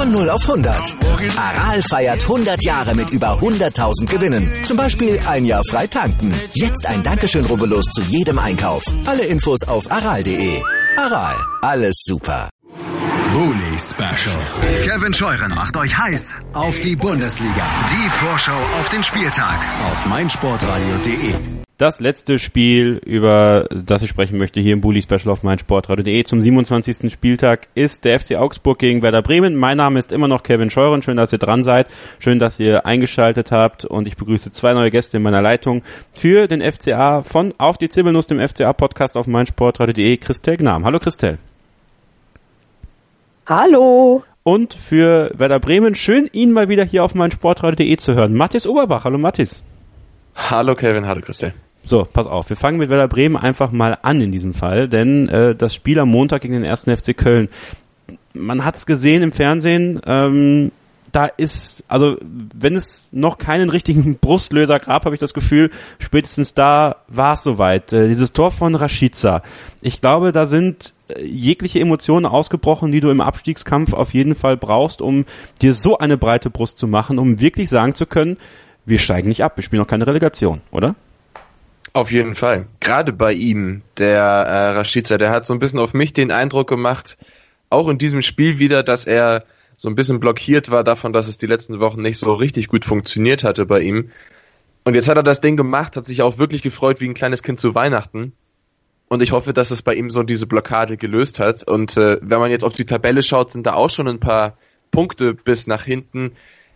Von 0 auf 100. Aral feiert 100 Jahre mit über 100.000 Gewinnen. Zum Beispiel ein Jahr frei tanken. Jetzt ein Dankeschön, rubbellos zu jedem Einkauf. Alle Infos auf aral.de. Aral, alles super. Bully Special. Kevin Scheuren macht euch heiß auf die Bundesliga. Die Vorschau auf den Spieltag auf meinsportradio.de. Das letzte Spiel, über das ich sprechen möchte, hier im Bully Special auf meinsportradio.de zum 27. Spieltag ist der FC Augsburg gegen Werder Bremen. Mein Name ist immer noch Kevin Scheuren. Schön, dass ihr dran seid. Schön, dass ihr eingeschaltet habt. Und ich begrüße 2 neue Gäste in meiner Leitung für den FCA von Auf die Zirbelnuss, dem FCA-Podcast auf meinsportradio.de. Christel Gnam. Hallo Christel. Hallo. Und für Werder Bremen, schön, ihn mal wieder hier auf meinsportradio.de zu hören. Mathis Oberbach. Hallo Mathis. Hallo Kevin, hallo Christel. So, pass auf, wir fangen mit Werder Bremen einfach mal an in diesem Fall, denn das Spiel am Montag gegen den 1. FC Köln, man hat es gesehen im Fernsehen, da ist, also wenn es noch keinen richtigen Brustlöser gab, habe ich das Gefühl, spätestens da war es soweit. Dieses Tor von Rashica, ich glaube, da sind jegliche Emotionen ausgebrochen, die du im Abstiegskampf auf jeden Fall brauchst, um dir so eine breite Brust zu machen, um wirklich sagen zu können, wir steigen nicht ab, wir spielen noch keine Relegation, oder? Auf jeden Fall. Gerade bei ihm, der Rashica, der hat so ein bisschen auf mich den Eindruck gemacht, auch in diesem Spiel wieder, dass er so ein bisschen blockiert war davon, dass es die letzten Wochen nicht so richtig gut funktioniert hatte bei ihm. Und jetzt hat er das Ding gemacht, hat sich auch wirklich gefreut wie ein kleines Kind zu Weihnachten. Und ich hoffe, dass es bei ihm so diese Blockade gelöst hat. Und wenn man jetzt auf die Tabelle schaut, sind da auch schon ein paar Punkte bis nach hinten.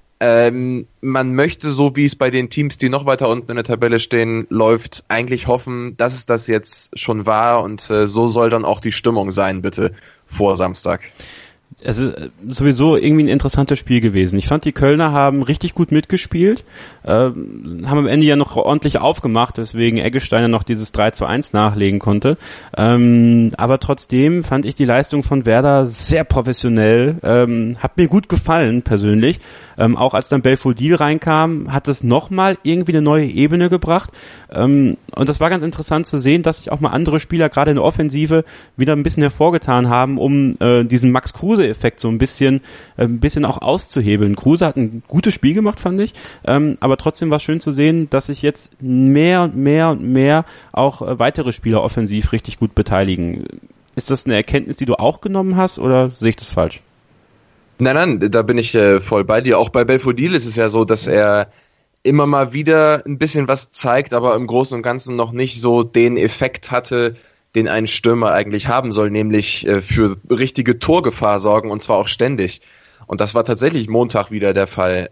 Man möchte, so wie es bei den Teams, die noch weiter unten in der Tabelle stehen, läuft, eigentlich hoffen, dass es das jetzt schon war und so soll dann auch die Stimmung sein, bitte, vor Samstag. Es ist sowieso irgendwie ein interessantes Spiel gewesen. Ich fand, die Kölner haben richtig gut mitgespielt, haben am Ende ja noch ordentlich aufgemacht, weswegen Eggesteiner noch dieses 3:1 nachlegen konnte. Aber trotzdem fand ich die Leistung von Werder sehr professionell, hat mir gut gefallen persönlich. Auch als dann Belfodil reinkam, hat es nochmal irgendwie eine neue Ebene gebracht. Und das war ganz interessant zu sehen, dass sich auch mal andere Spieler gerade in der Offensive wieder ein bisschen hervorgetan haben, um diesen Max Kruse-Effekt so ein bisschen auch auszuhebeln. Kruse hat ein gutes Spiel gemacht, fand ich. Aber trotzdem war es schön zu sehen, dass sich jetzt mehr und mehr auch weitere Spieler offensiv richtig gut beteiligen. Ist das eine Erkenntnis, die du auch genommen hast, oder sehe ich das falsch? Nein, da bin ich voll bei dir. Auch bei Belfodil ist es ja so, dass er immer mal wieder ein bisschen was zeigt, aber im Großen und Ganzen noch nicht so den Effekt hatte, den ein Stürmer eigentlich haben soll, nämlich für richtige Torgefahr sorgen, und zwar auch ständig. Und das war tatsächlich Montag wieder der Fall.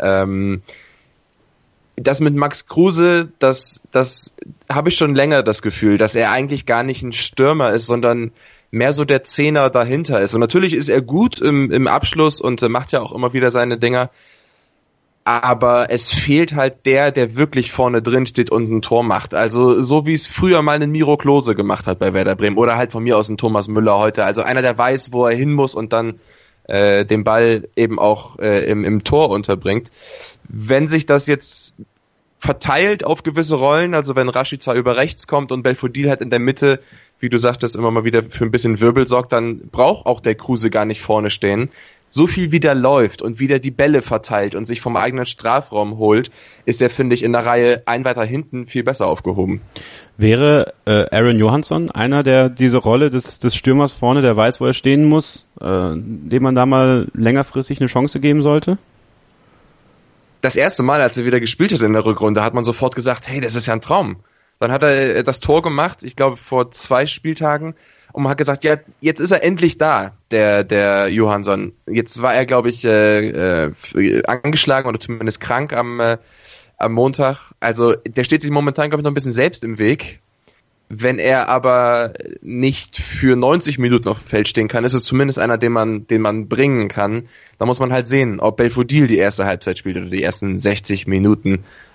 Das mit Max Kruse, das habe ich schon länger das Gefühl, dass er eigentlich gar nicht ein Stürmer ist, sondern mehr so der Zehner dahinter ist. Und natürlich ist er gut im Abschluss und macht ja auch immer wieder seine Dinger. Aber es fehlt halt der wirklich vorne drin steht und ein Tor macht. Also so wie es früher mal einen Miro Klose gemacht hat bei Werder Bremen. Oder halt von mir aus ein Thomas Müller heute. Also einer, der weiß, wo er hin muss und dann den Ball eben auch im Tor unterbringt. Wenn sich das jetzt verteilt auf gewisse Rollen, also wenn Rashica über rechts kommt und Belfodil halt in der Mitte, wie du sagtest, immer mal wieder für ein bisschen Wirbel sorgt, dann braucht auch der Kruse gar nicht vorne stehen. So viel wie der läuft und wieder die Bälle verteilt und sich vom eigenen Strafraum holt, ist er, finde ich, in der Reihe ein weiter hinten viel besser aufgehoben. Wäre Aaron Johansson einer, der diese Rolle des Stürmers vorne, der weiß, wo er stehen muss, dem man da mal längerfristig eine Chance geben sollte? Das erste Mal, als er wieder gespielt hat in der Rückrunde, hat man sofort gesagt, hey, das ist ja ein Traum. Dann hat er das Tor gemacht, ich glaube vor 2 Spieltagen, und man hat gesagt, ja, jetzt ist er endlich da, der Johansson. Jetzt war er, glaube ich, angeschlagen oder zumindest krank am Montag. Also der steht sich momentan, glaube ich, noch ein bisschen selbst im Weg. Wenn er aber nicht für 90 Minuten auf dem Feld stehen kann, ist es zumindest einer, den man bringen kann. Da muss man halt sehen, ob Belfodil die erste Halbzeit spielt oder die ersten 60 Minuten.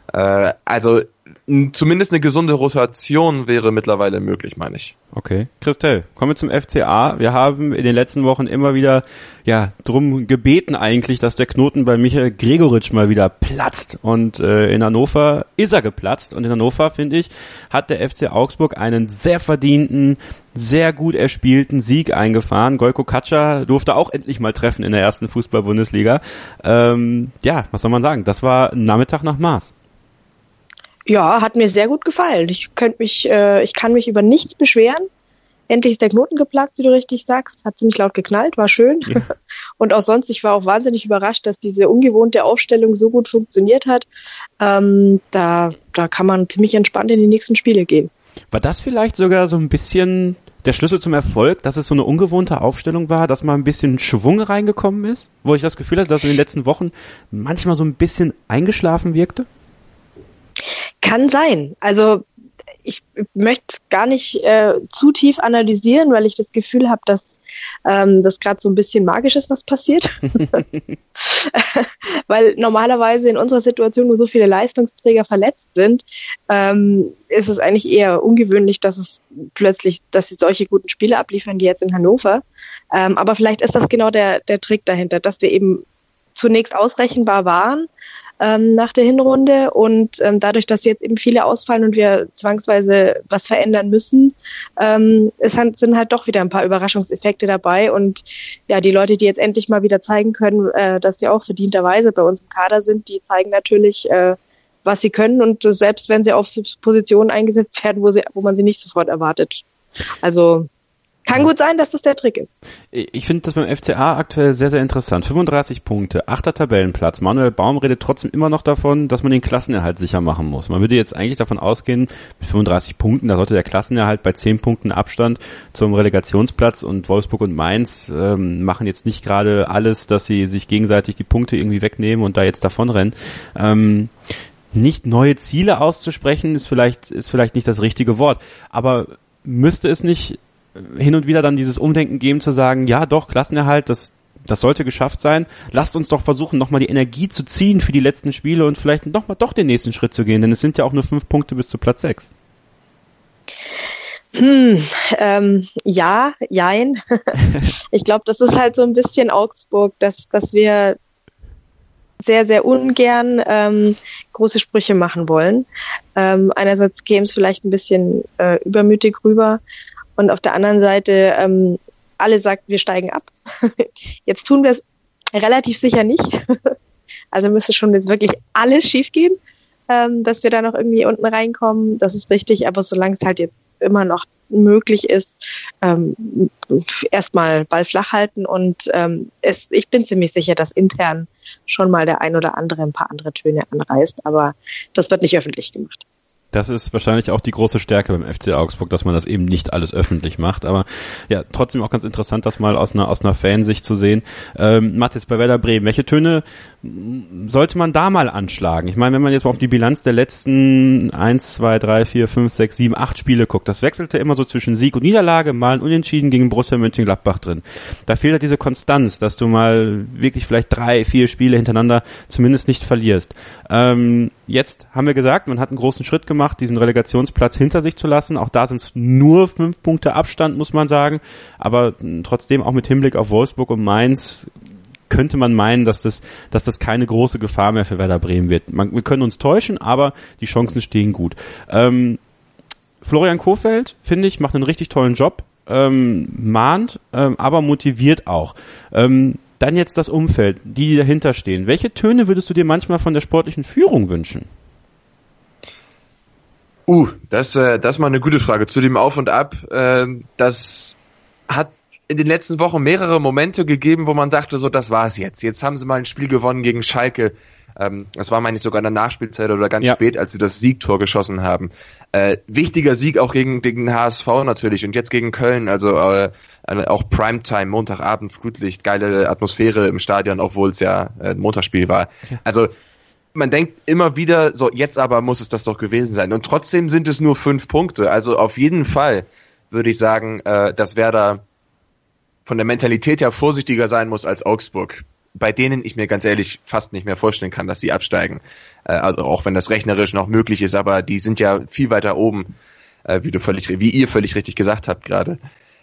Also zumindest eine gesunde Rotation wäre mittlerweile möglich, meine ich. Okay. Christel, kommen wir zum FCA. Wir haben in den letzten Wochen immer wieder drum gebeten eigentlich, dass der Knoten bei Michael Gregoritsch mal wieder platzt. Und in Hannover ist er geplatzt. Und in Hannover, finde ich, hat der FC Augsburg einen sehr verdienten, sehr gut erspielten Sieg eingefahren. Gojko Kača durfte auch endlich mal treffen in der ersten Fußball-Bundesliga. Was soll man sagen? Das war ein Nachmittag nach Maß. Ja, hat mir sehr gut gefallen. Ich kann mich über nichts beschweren. Endlich ist der Knoten geplatzt, wie du richtig sagst. Hat ziemlich laut geknallt, war schön. Ja. Und auch sonst, ich war auch wahnsinnig überrascht, dass diese ungewohnte Aufstellung so gut funktioniert hat. Da kann man ziemlich entspannt in die nächsten Spiele gehen. War das vielleicht sogar so ein bisschen der Schlüssel zum Erfolg, dass es so eine ungewohnte Aufstellung war, dass mal ein bisschen Schwung reingekommen ist? Wo ich das Gefühl hatte, dass in den letzten Wochen manchmal so ein bisschen eingeschlafen wirkte? Kann sein. Also ich möchte es gar nicht zu tief analysieren, weil ich das Gefühl habe, dass das gerade so ein bisschen magisch ist, was passiert. Weil normalerweise in unserer Situation, wo so viele Leistungsträger verletzt sind, ist es eigentlich eher ungewöhnlich, dass sie solche guten Spiele abliefern, wie jetzt in Hannover. Aber vielleicht ist das genau der Trick dahinter, dass wir eben zunächst ausrechenbar waren, nach der Hinrunde und dadurch, dass jetzt eben viele ausfallen und wir zwangsweise was verändern müssen, sind halt doch wieder ein paar Überraschungseffekte dabei und ja, die Leute, die jetzt endlich mal wieder zeigen können, dass sie auch verdienterweise bei uns im Kader sind, die zeigen natürlich, was sie können und selbst wenn sie auf Positionen eingesetzt werden, wo man sie nicht sofort erwartet. Also kann gut sein, dass das der Trick ist. Ich finde das beim FCA aktuell sehr, sehr interessant. 35 Punkte, 8. Tabellenplatz. Manuel Baum redet trotzdem immer noch davon, dass man den Klassenerhalt sicher machen muss. Man würde jetzt eigentlich davon ausgehen, mit 35 Punkten, da sollte der Klassenerhalt bei 10 Punkten Abstand zum Relegationsplatz und Wolfsburg und Mainz machen jetzt nicht gerade alles, dass sie sich gegenseitig die Punkte irgendwie wegnehmen und da jetzt davonrennen. Nicht neue Ziele auszusprechen, ist vielleicht nicht das richtige Wort. Aber müsste es nicht hin und wieder dann dieses Umdenken geben, zu sagen, ja doch, Klassenerhalt, das sollte geschafft sein. Lasst uns doch versuchen, nochmal die Energie zu ziehen für die letzten Spiele und vielleicht nochmal doch den nächsten Schritt zu gehen, denn es sind ja auch nur 5 Punkte bis zu Platz 6. Ja, jein. Ich glaube, das ist halt so ein bisschen Augsburg, dass wir sehr, sehr ungern große Sprüche machen wollen. Einerseits käme es vielleicht ein bisschen übermütig rüber, und auf der anderen Seite, alle sagt, wir steigen ab. Jetzt tun wir es relativ sicher nicht. Also müsste schon jetzt wirklich alles schief gehen, dass wir da noch irgendwie unten reinkommen. Das ist richtig, aber solange es halt jetzt immer noch möglich ist, erstmal Ball flach halten und ich bin ziemlich sicher, dass intern schon mal der ein oder andere ein paar andere Töne anreißt, aber das wird nicht öffentlich gemacht. Das ist wahrscheinlich auch die große Stärke beim FC Augsburg, dass man das eben nicht alles öffentlich macht. Aber ja, trotzdem auch ganz interessant, das mal aus einer Fansicht zu sehen. Mats, jetzt bei Werder Bremen, welche Töne sollte man da mal anschlagen? Ich meine, wenn man jetzt mal auf die Bilanz der letzten 1, 2, 3, 4, 5, 6, 7, 8 Spiele guckt, das wechselte immer so zwischen Sieg und Niederlage, mal ein Unentschieden gegen Borussia Mönchengladbach drin. Da fehlt halt diese Konstanz, dass du mal wirklich vielleicht 3, 4 Spiele hintereinander zumindest nicht verlierst. Jetzt haben wir gesagt, man hat einen großen Schritt gemacht, diesen Relegationsplatz hinter sich zu lassen. Auch da sind es nur 5 Punkte Abstand, muss man sagen. Aber trotzdem auch mit Hinblick auf Wolfsburg und Mainz könnte man meinen, dass das keine große Gefahr mehr für Werder Bremen wird. Wir können uns täuschen, aber die Chancen stehen gut. Florian Kohfeldt, finde ich, macht einen richtig tollen Job, mahnt, aber motiviert auch. Dann jetzt das Umfeld, die dahinter stehen. Welche Töne würdest du dir manchmal von der sportlichen Führung wünschen? Das ist mal eine gute Frage. Zu dem Auf und Ab, das hat in den letzten Wochen mehrere Momente gegeben, wo man dachte, so, das war's jetzt. Jetzt haben sie mal ein Spiel gewonnen gegen Schalke. Das war, meine ich, sogar in der Nachspielzeit oder ganz spät, als sie das Siegtor geschossen haben. Wichtiger Sieg auch gegen den HSV natürlich und jetzt gegen Köln, also auch Primetime, Montagabend, Flutlicht, geile Atmosphäre im Stadion, obwohl es ja ein Montagsspiel war. Ja. Also man denkt immer wieder, so jetzt aber muss es das doch gewesen sein. Und trotzdem sind es nur 5 Punkte. Also auf jeden Fall würde ich sagen, dass Werder von der Mentalität her vorsichtiger sein muss als Augsburg. bei denen ich mir ganz ehrlich fast nicht mehr vorstellen kann, dass sie absteigen. Also auch wenn das rechnerisch noch möglich ist, aber die sind ja viel weiter oben, wie ihr völlig richtig gesagt habt gerade.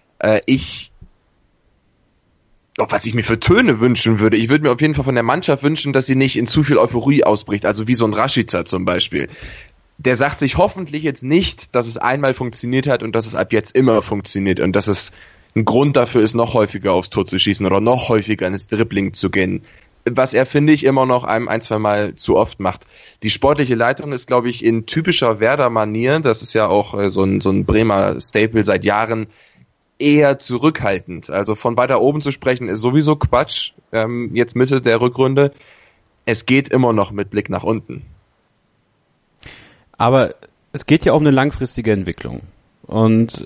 Was ich mir für Töne wünschen würde, ich würde mir auf jeden Fall von der Mannschaft wünschen, dass sie nicht in zu viel Euphorie ausbricht, also wie so ein Rashica zum Beispiel. Der sagt sich hoffentlich jetzt nicht, dass es einmal funktioniert hat und dass es ab jetzt immer funktioniert und dass es ein Grund dafür ist, noch häufiger aufs Tor zu schießen oder noch häufiger ins Dribbling zu gehen. Was er, finde ich, immer noch einem ein, zwei Mal zu oft macht. Die sportliche Leitung ist, glaube ich, in typischer Werder-Manier, das ist ja auch so ein Bremer Staple seit Jahren, eher zurückhaltend. Also von weiter oben zu sprechen ist sowieso Quatsch, jetzt Mitte der Rückrunde. Es geht immer noch mit Blick nach unten. Aber es geht ja um eine langfristige Entwicklung. Und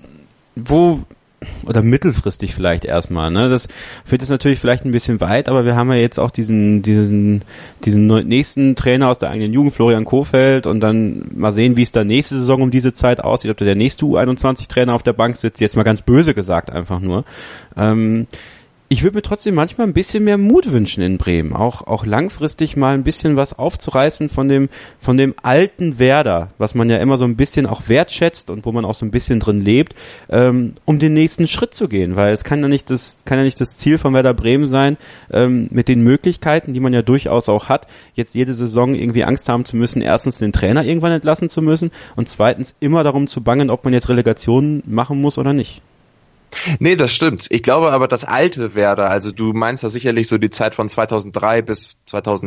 oder mittelfristig vielleicht erstmal, ne? Das wird jetzt natürlich vielleicht ein bisschen weit, aber wir haben ja jetzt auch diesen nächsten Trainer aus der eigenen Jugend, Florian Kohfeldt, und dann mal sehen, wie es da nächste Saison um diese Zeit aussieht, ob da der nächste U21-Trainer auf der Bank sitzt, jetzt mal ganz böse gesagt einfach nur. Ich würde mir trotzdem manchmal ein bisschen mehr Mut wünschen in Bremen, auch langfristig mal ein bisschen was aufzureißen von dem alten Werder, was man ja immer so ein bisschen auch wertschätzt und wo man auch so ein bisschen drin lebt, um den nächsten Schritt zu gehen, weil es kann ja nicht das Ziel von Werder Bremen sein, mit den Möglichkeiten, die man ja durchaus auch hat, jetzt jede Saison irgendwie Angst haben zu müssen, erstens den Trainer irgendwann entlassen zu müssen und zweitens immer darum zu bangen, ob man jetzt Relegationen machen muss oder nicht. Nee, das stimmt. Ich glaube aber, das alte Werder, also du meinst da sicherlich so die Zeit von 2003 bis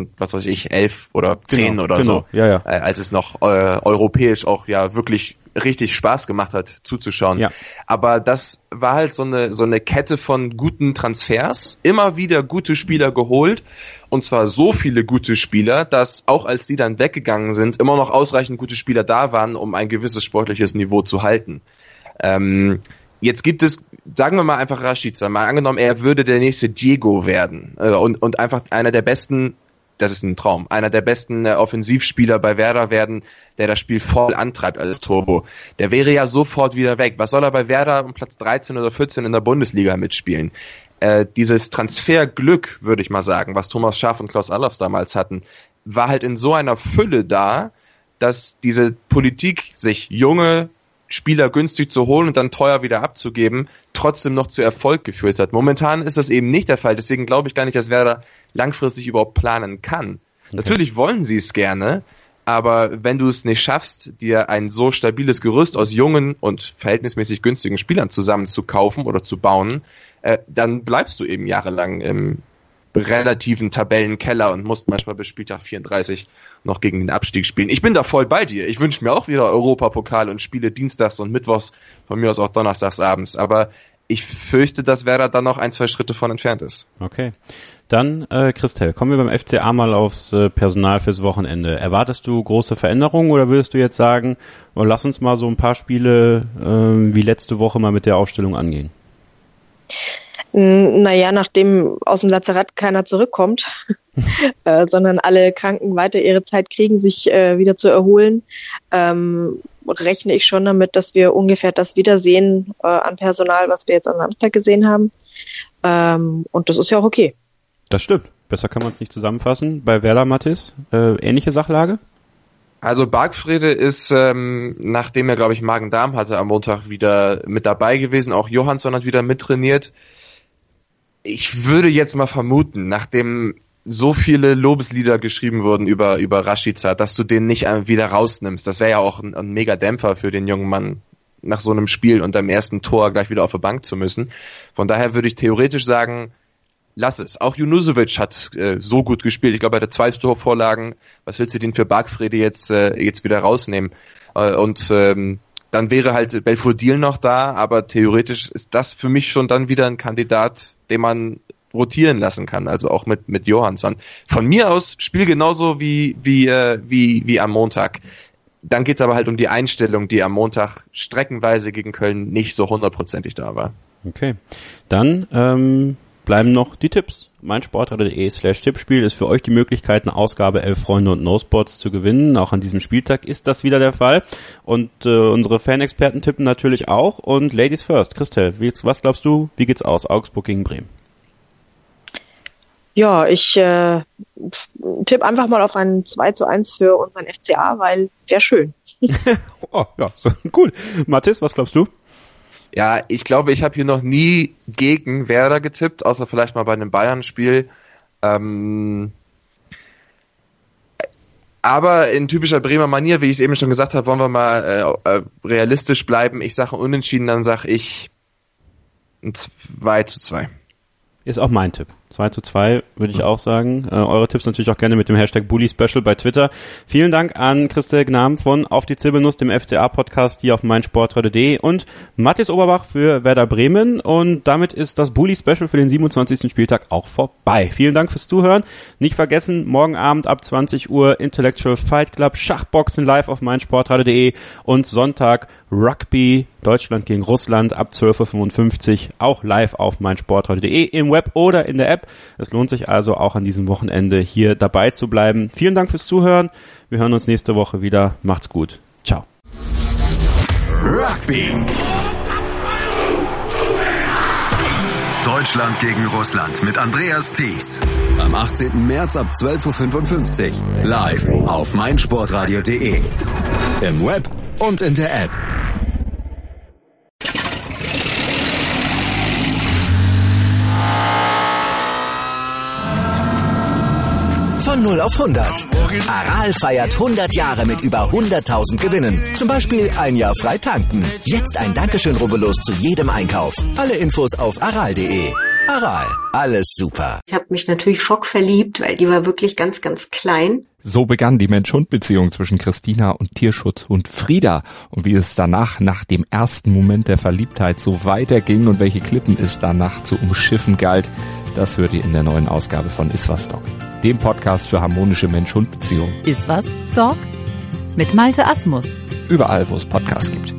11 oder 10 oder so, ja. Als es noch europäisch auch ja wirklich richtig Spaß gemacht hat zuzuschauen. Ja. Aber das war halt so eine Kette von guten Transfers, immer wieder gute Spieler geholt und zwar so viele gute Spieler, dass auch als die dann weggegangen sind, immer noch ausreichend gute Spieler da waren, um ein gewisses sportliches Niveau zu halten. Jetzt gibt es, sagen wir mal einfach Rashica, mal angenommen, er würde der nächste Diego werden und einfach einer der besten, das ist ein Traum, einer der besten Offensivspieler bei Werder werden, der das Spiel voll antreibt als Turbo. Der wäre ja sofort wieder weg. Was soll er bei Werder um Platz 13 oder 14 in der Bundesliga mitspielen? Dieses Transferglück, würde ich mal sagen, was Thomas Schaaf und Klaus Allofs damals hatten, war halt in so einer Fülle da, dass diese Politik, sich junge Spieler günstig zu holen und dann teuer wieder abzugeben, trotzdem noch zu Erfolg geführt hat. Momentan ist das eben nicht der Fall, deswegen glaube ich gar nicht, dass Werder langfristig überhaupt planen kann. Okay. Natürlich wollen sie es gerne, aber wenn du es nicht schaffst, dir ein so stabiles Gerüst aus jungen und verhältnismäßig günstigen Spielern zusammen zu kaufen oder zu bauen, dann bleibst du eben jahrelang im relativen Tabellenkeller und musst manchmal bis Spieltag 34 noch gegen den Abstieg spielen. Ich bin da voll bei dir. Ich wünsche mir auch wieder Europapokal und Spiele dienstags und mittwochs, von mir aus auch donnerstags abends. Aber ich fürchte, dass Werder dann noch 1-2 Schritte von entfernt ist. Okay. Dann, Christel, kommen wir beim FCA mal aufs Personal fürs Wochenende. Erwartest du große Veränderungen oder würdest du jetzt sagen, lass uns mal so ein paar Spiele wie letzte Woche mal mit der Aufstellung angehen? Naja, nachdem aus dem Lazarett keiner zurückkommt, sondern alle Kranken weiter ihre Zeit kriegen, sich wieder zu erholen, rechne ich schon damit, dass wir ungefähr das wiedersehen an Personal, was wir jetzt am Samstag gesehen haben. Und das ist ja auch okay. Das stimmt. Besser kann man es nicht zusammenfassen. Bei Werder, Mathis, ähnliche Sachlage? Also Bargfrede ist, nachdem er, glaube ich, Magen-Darm hatte, am Montag wieder mit dabei gewesen. Auch Johansson hat wieder mittrainiert. Ich würde jetzt mal vermuten, nachdem so viele Lobeslieder geschrieben wurden über Rashica, dass du den nicht wieder rausnimmst. Das wäre ja auch ein mega Dämpfer für den jungen Mann, nach so einem Spiel und am ersten Tor gleich wieder auf der Bank zu müssen. Von daher würde ich theoretisch sagen, lass es. Auch Junusovic hat so gut gespielt. Ich glaube, er hatte 2 Torvorlagen. Was willst du denn für Bargfrede jetzt wieder rausnehmen? Dann wäre halt Belfodil noch da, aber theoretisch ist das für mich schon dann wieder ein Kandidat, den man rotieren lassen kann, also auch mit Johansson. Von mir aus Spiel genauso wie am Montag. Dann geht's aber halt um die Einstellung, die am Montag streckenweise gegen Köln nicht so 100%ig da war. Okay, dann bleiben noch die Tipps. meinsportradar.de/Tippspiel ist für euch die Möglichkeit, eine Ausgabe 11 Freunde und No-Spots zu gewinnen. Auch an diesem Spieltag ist das wieder der Fall. Und unsere Fanexperten tippen natürlich auch. Und Ladies first. Christel, was glaubst du, wie geht's aus? Augsburg gegen Bremen? Ja, ich tippe einfach mal auf ein 2:1 für unseren FCA, weil wäre schön. Oh, ja, so, cool. Mathis, was glaubst du? Ja, ich glaube, ich habe hier noch nie gegen Werder getippt, außer vielleicht mal bei einem Bayern-Spiel. Aber in typischer Bremer Manier, wie ich es eben schon gesagt habe, wollen wir mal realistisch bleiben. Ich sage unentschieden, dann sage ich ein 2:2. Ist auch mein Tipp. 2:2 würde ich auch sagen. Eure Tipps natürlich auch gerne mit dem Hashtag Bully Special bei Twitter. Vielen Dank an Christel Gnam von Auf die Zirbelnuss, dem FCA-Podcast hier auf meinsportradio.de und Mathis Oberbach für Werder Bremen. Und damit ist das Bully Special für den 27. Spieltag auch vorbei. Vielen Dank fürs Zuhören. Nicht vergessen, morgen Abend ab 20 Uhr Intellectual Fight Club, Schachboxen live auf meinsportradio.de und Sonntag Rugby Deutschland gegen Russland ab 12:55 Uhr auch live auf meinsportradio.de im Web oder in der App. Es lohnt sich also auch an diesem Wochenende hier dabei zu bleiben. Vielen Dank fürs Zuhören. Wir hören uns nächste Woche wieder. Macht's gut. Ciao. Rugby. Deutschland gegen Russland mit Andreas Thies. Am 18. März ab 12:55 Uhr. Live auf meinsportradio.de. Im Web und in der App. Von 0 auf 100. Aral feiert 100 Jahre mit über 100.000 Gewinnen. Zum Beispiel ein Jahr frei tanken. Jetzt ein Dankeschön, rubbellos zu jedem Einkauf. Alle Infos auf aral.de. Aral, alles super. Ich habe mich natürlich schockverliebt, weil die war wirklich ganz, ganz klein. So begann die Mensch-Hund-Beziehung zwischen Christina und Tierschutzhund Frieda. Und wie es danach, nach dem ersten Moment der Verliebtheit, so weiterging und welche Klippen es danach zu umschiffen galt, das hört ihr in der neuen Ausgabe von Iswas Dog, dem Podcast für harmonische Mensch-Hund-Beziehungen. Iswas Dog? Mit Malte Asmus. Überall, wo es Podcasts gibt.